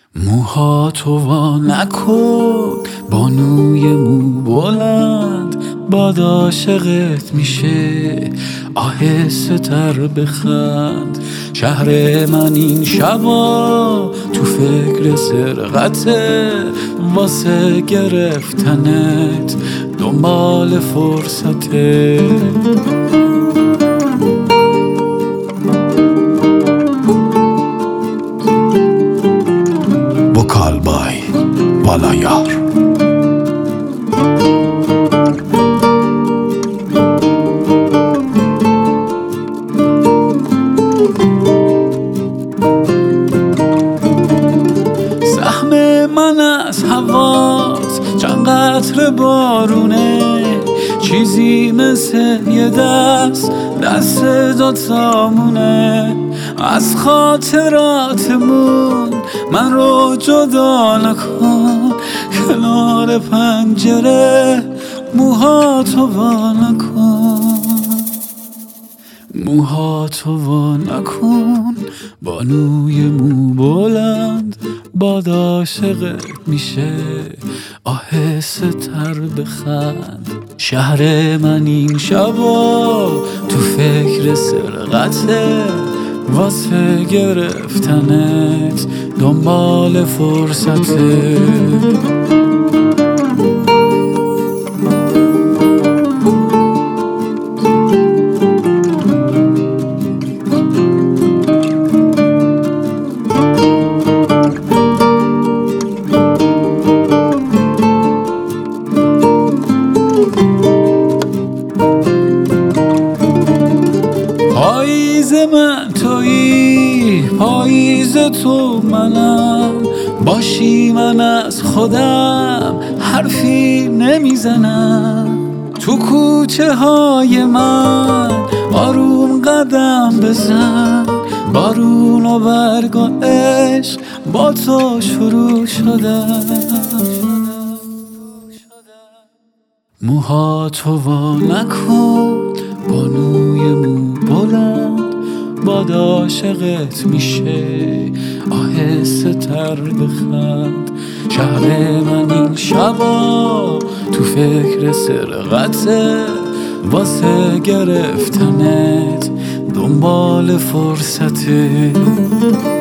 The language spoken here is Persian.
موهاتو وا نکن بانوی مو بلند، باد عاشقت میشه آهسته تر بخند. شهر من این شبا تو فکر سرقته، واسه گرفتنت دنبال فرصته. وکال بای والایار. سهم من از هوات چند قطره بارونه، چیزی مثل یه دست دوتامونه. از خاطراتمون من رو جدا نکن، کنار پنجره موهاتو وا نکن. موهاتو وا نکن بانوی مو بلند، باد عاشقت میشه آهسته تر بخند. شهر من این شبا تو فکر سرقته، واسه گرفتنت دنبال فرصته. پاییز من تویی، پاییز تو منم، باشی من از خودم حرفی نمیزنم. تو کوچه های من آروم قدم بزن، بارون و برگ و عشق با تو شروع شدن. موهاتو وا نکن بانوی مو بلند، باد عاشقت میشه آهسته تر بخند. شهر من این شبا تو فکر سرقته، واسه گرفتنت دنبال فرصته.